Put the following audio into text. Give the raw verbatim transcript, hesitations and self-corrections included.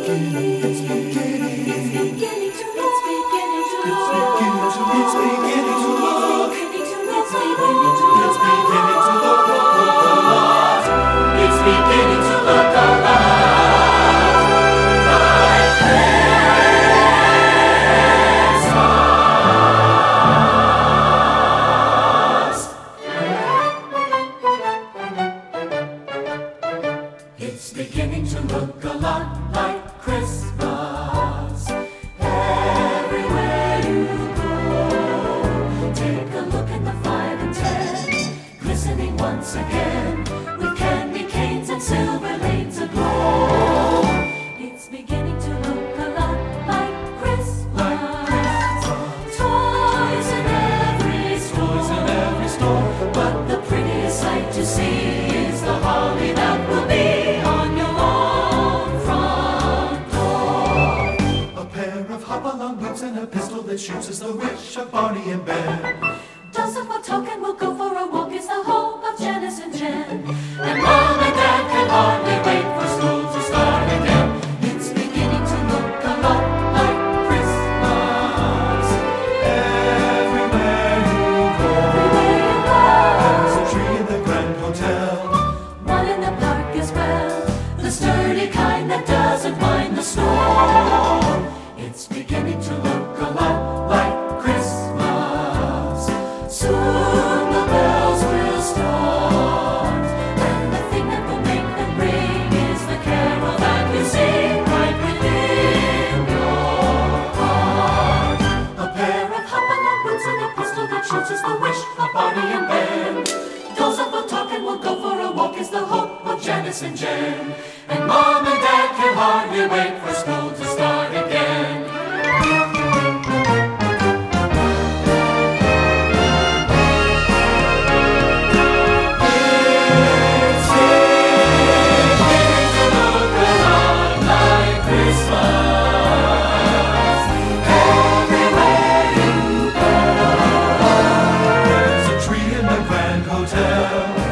beginning, it's beginning, it's beginning to look, it's beginning to look, it's beginning to look, it's beginning to look, it's beginning to look a lot, it's beginning to look a lot like Christmas. It's beginning to look a lot like Christmas. Everywhere you go, take a look at the five and ten, glistening once again with candy canes and silver lanes aglow. It's beginning to look a lot like Christmas. Like Christmas. Toys in every store, toys in every store. But the prettiest sight to see is the holly that will be on your lawn front door. A pair of hop-along boots and a pistol that shoots is the wish of Barney and Ben. Doesn't what talking will go for a walk is the hope of Janice and Jen. And Mom and Dad can hardly wait for school to start again. It's beginning to look a lot like Christmas. Everywhere you go, everywhere you go. There's a tree in the Grand Hotel, one in the park as well, the sturdy kind that doesn't mind the snow. It's beginning to look a lot like Christmas. Soon the bells will start, and the thing that will make them ring is the carol that you sing right within your heart. A pair of hop-along boots and a pistol that shoots is the wish of Barney and Ben. Dolls that will talk and will go for a walk is the hope of Janice and Jen. And Mom and Dad can hardly wait for school to start again. Hotel.